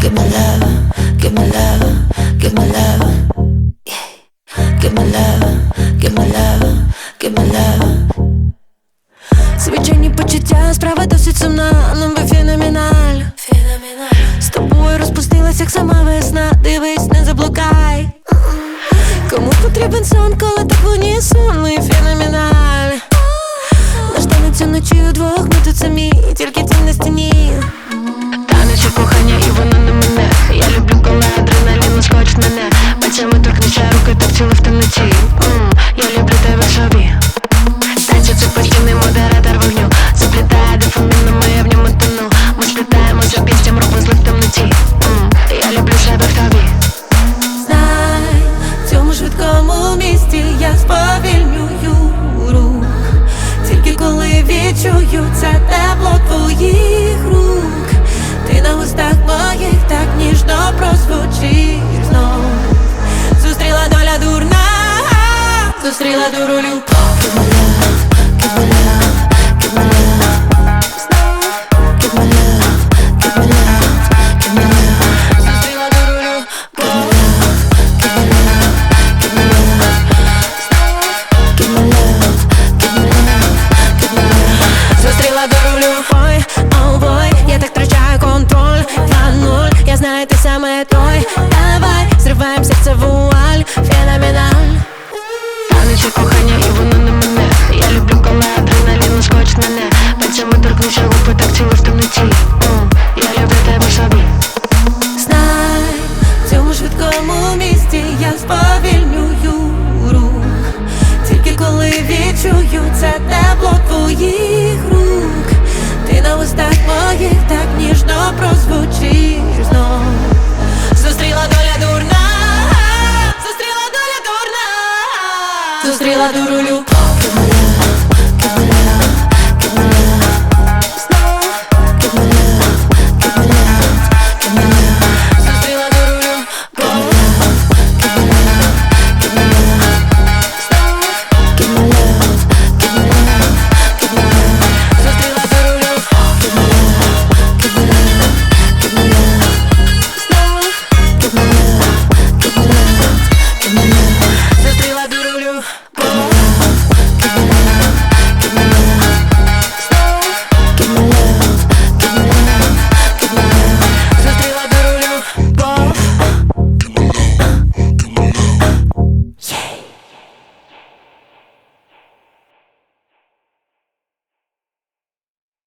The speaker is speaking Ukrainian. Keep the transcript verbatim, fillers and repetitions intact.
give me love, give me love, give me love, yeah. Give me love, give me love, give me love. Звичайні почуття, справа досить сумна, нам ви феноменаль. З тобою розпустилась, як сама весна. Дивись, не заблукай. Кому потрібен сон, коли так в унісон? Ми феноменаль. Наш танець уночі удвох, ми тут самі, тільки тінь на стіні. Танець у кохання, і воно не мене. Я люблю, коли адреналін скочить мене. Пальцями торкнешся руки, так цілу в темноті. М, Я люблю тебе собі. Танці це постійний модератор вогню. Заплітає дофаміном, а я в ньому тону. Ми сплітаємо за пістям, робимо злив в темноті. М, Я люблю себе в тобі. Знай, в цьому швидкому місті я сповільнюю рух. Тільки коли відчую це тепло твоїх рук. Ти на устах моїх так ніжно прозвучиш знов. Зустріла доля дурна, зустріла дуру.